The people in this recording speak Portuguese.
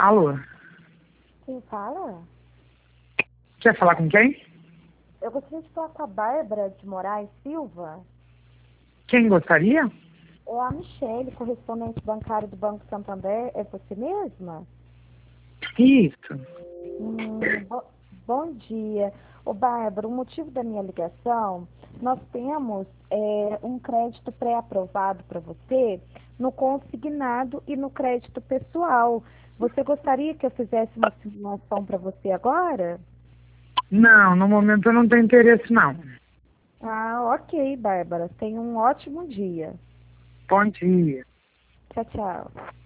Alô? Quem fala? Quer falar com quem? Eu gostaria de falar com a Bárbara de Moraes Silva. Quem gostaria? É a Michele, correspondente bancária do Banco Santander. É você mesma? Isso. Bom dia. Ô, Bárbara, o motivo da minha ligação, nós temos um crédito pré-aprovado para você no consignado e no crédito pessoal. Você gostaria que eu fizesse uma simulação para você agora? Não, no momento eu não tenho interesse, não. Ah, ok, Bárbara. Tenha um ótimo dia. Bom dia. Tchau, tchau.